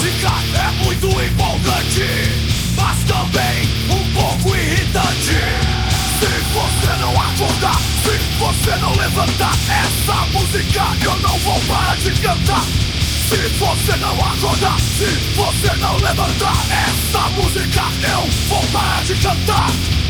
música é muito empolgante, mas também um pouco irritante. Se você não acordar, se você não levantar, essa música eu não vou parar de cantar. Se você não acordar, se você não levantar, essa música eu vou parar de cantar.